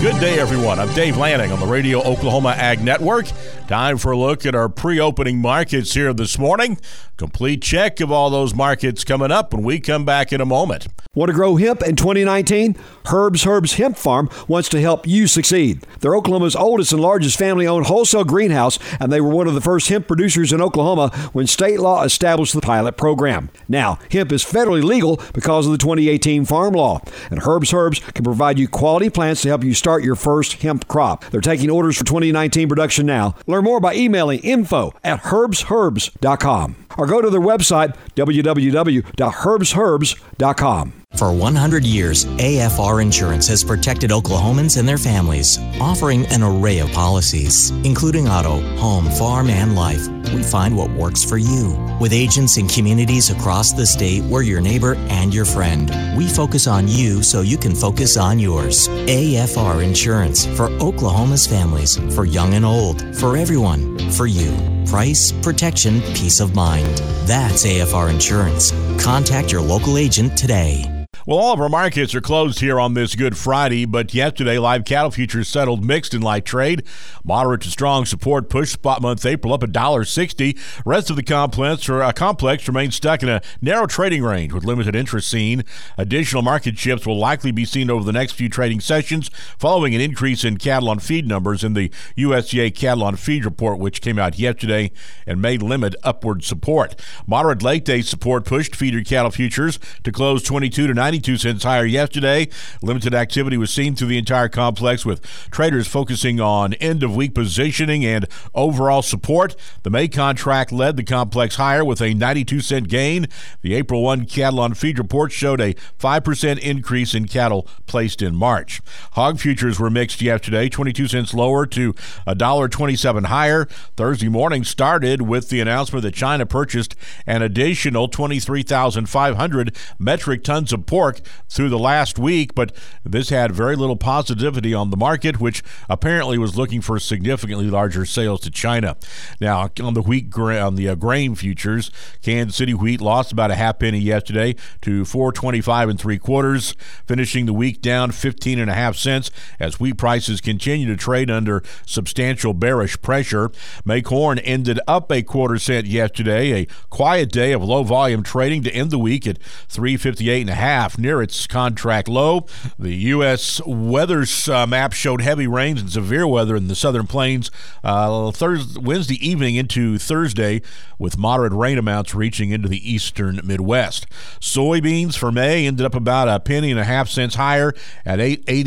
Good day, everyone. I'm Dave Lanning on the Radio Oklahoma Ag Network. Time for a look at our pre-opening markets here this morning. Complete check of all those markets coming up when we come back in a moment. Want to grow hemp in 2019? Herbs Hemp Farm wants to help you succeed. They're Oklahoma's oldest and largest family-owned wholesale greenhouse, and they were one of the first hemp producers in Oklahoma when state law established the pilot program. Now, hemp is federally legal because of the 2018 Farm Law, and Herbs can provide you quality plants to help you start your first hemp crop. They're taking orders for 2019 production now. Learn more by emailing info@herbsherbs.com or go to their website, www.herbsherbs.com. For 100 years, AFR Insurance has protected Oklahomans and their families, offering an array of policies, including auto, home, farm, and life. We find what works for you. With agents in communities across the state, we're your neighbor and your friend. We focus on you so you can focus on yours. AFR Insurance for Oklahoma's families, for young and old, for everyone, for you. Price, protection, peace of mind. That's AFR Insurance. Contact your local agent today. Well, all of our markets are closed here on this Good Friday, but yesterday live cattle futures settled mixed in light trade. Moderate to strong support pushed spot month April up $1.60. Rest of the complex remains stuck in a narrow trading range with limited interest seen. Additional market shifts will likely be seen over the next few trading sessions following an increase in cattle on feed numbers in the USDA cattle on feed report, which came out yesterday and may limit upward support. Moderate late-day support pushed feeder cattle futures to close 22 to 92 cents higher yesterday. Limited activity was seen through the entire complex, with traders focusing on end-of-week positioning and overall support. The May contract led the complex higher with a 92-cent gain. The April 1 cattle on feed report showed a 5% increase in cattle placed in March. Hog futures were mixed yesterday, 22 cents lower to $1.27 higher. Thursday morning started with the announcement that China purchased an additional 23,500 metric tons of pork through the last week, but this had very little positivity on the market, which apparently was looking for significantly larger sales to China. Now, on the grain futures, Kansas City wheat lost about a half penny yesterday to $4.25 3/4, finishing the week down 15.5 cents as wheat prices continue to trade under substantial bearish pressure. May corn ended up a 1/4 cent yesterday, a quiet day of low volume trading to end the week at $3.58.5. Near its contract low. The U.S. weather map showed heavy rains and severe weather in the southern plains Wednesday evening into Thursday, with moderate rain amounts reaching into the eastern Midwest. Soybeans for May ended up about a penny and a half cents higher at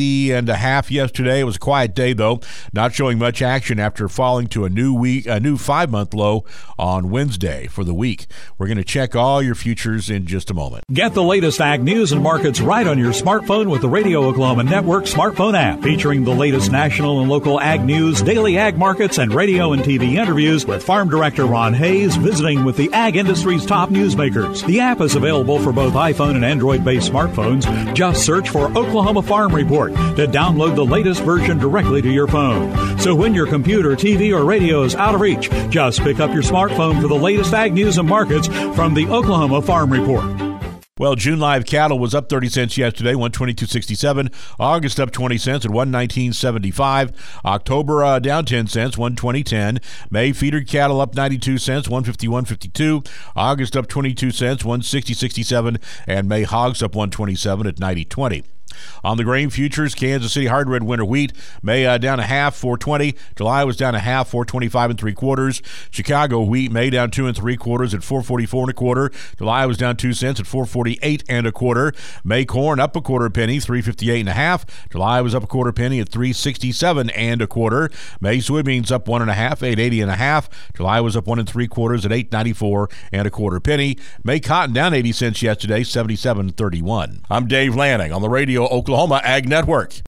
$8.80 yesterday. It was a quiet day, though, not showing much action after falling to a new 5-month low on Wednesday for the week. We're going to check all your futures in just a moment. Get the latest ag news and markets right on your smartphone with the Radio Oklahoma Network smartphone app, featuring the latest national and local ag news, daily ag markets, and radio and TV interviews with Farm Director Ron Hayes visiting with the ag industry's top newsmakers. The app is available for both iPhone and Android-based smartphones. Just search for Oklahoma Farm Report to download the latest version directly to your phone. So when your computer, TV, or radio is out of reach, just pick up your smartphone for the latest ag news and markets from the Oklahoma Farm Report. Well, June live cattle was up 30 cents yesterday, 122.67. August up 20 cents at 119.75. October down 10 cents, 120.10. May feeder cattle up 92 cents, 151.52. August up 22 cents, 160.67. And May hogs up 127 at 90.20. On the grain futures, Kansas City hard red winter wheat, May down a half, 4.20. July was down a half, 4.25 3/4. Chicago wheat, May down 2 3/4 at 4.44 1/4. July was down 2 cents at 4.48 1/4. May corn up a 1/4 penny, 3.58 1/2. July was up a 1/4 penny at 3.67 1/4. May soybeans up 1 1/2, 8.80 1/2. July was up 1 3/4 at 8.94 1/4 penny. May cotton down 80 cents yesterday, 77.31. I'm Dave Lanning on the Radio Oklahoma Ag Network.